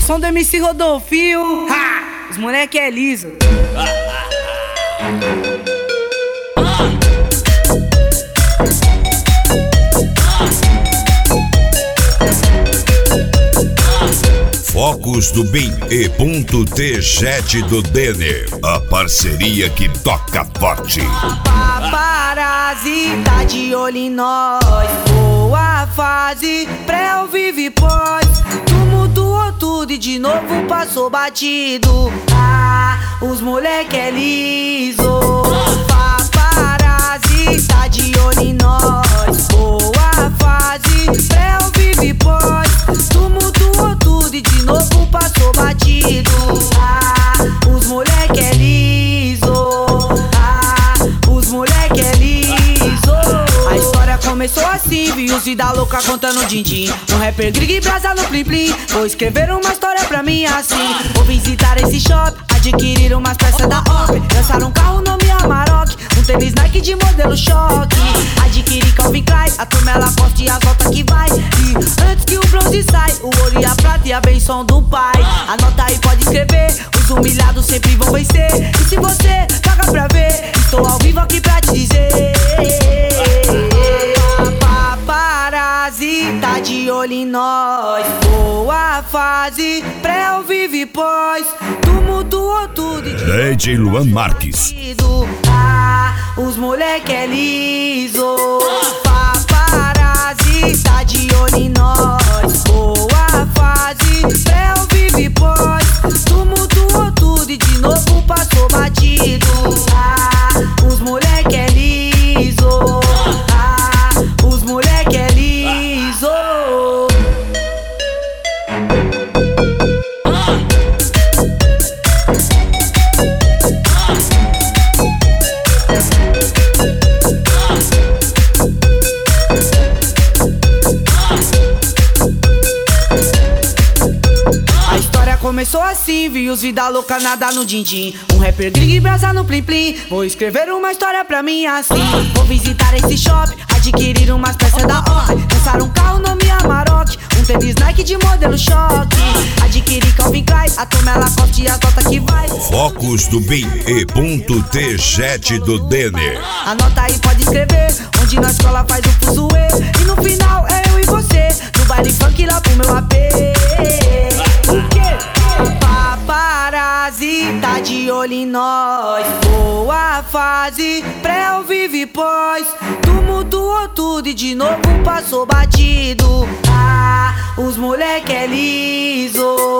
som do MC Rodolfinho. Ha! Os moleque é liso. Focos do Bim e Ponto T7 do Denner, a parceria que toca forte. Paparazzi tá de olho em nós. Boa fase, pré ou vive pós. Tumultuou tudo e de novo passou batido. Os moleque é liso. Paparazzi tá de olho em nós. Boa fase, pré ou vive pós. Tumultuou tudo e de novo passou batido. Os moleque é liso. Os moleque é liso. A história começou assim, vi os vida louca contando din-din. Um rapper grig e brasa no plim-plim. Vou escrever uma história pra mim assim. Vou visitar esse shopping, adquirir umas peças da Opel. Lançar um carro nome Amarok, um tênis Nike de modelo choque. Adquirir Calvin Klein, a turma ela posta e as volta que vai. E antes que o bronze sai, o ouro e a prata e a benção do pai. Anota aí, pode escrever, os humilhados sempre vão vencer. E se você paga pra ver, estou ao vivo aqui pra te dizer. Paparazzi tá de olho em nós. Boa fase, pré ou vive pós. Tumultuou tudo e de DJ Luan Marques. Os moleque é liso. Paparazzi tá de olho em nós. Boa fase, pré ou vive pós. Tumultuou tudo e de novo passou batido. Os moleque é liso. Os moleque é liso. Começou assim, vi os vida louca nada no din-din. Um rapper grig e brasa no plim-plim. Vou escrever uma história pra mim assim. Vou visitar esse shopping, adquirir umas peças da Opel. Lançar um carro nome Amarok, um tênis Nike de modelo choque. Adquirir Calvin Klein, a turma ela costa e as volta que vai. Focos do Bim e Ponto T7 do Denner. Anota aí, pode escrever, onde na escola faz o fuzuê. E no final é eu e você, no baile funk lá pro meu AP. O quê? Paparazzi tá de olho em nós. Boa fase, pré ou vive pós. Tumultuou tudo e de novo passou batido. Os moleque é liso.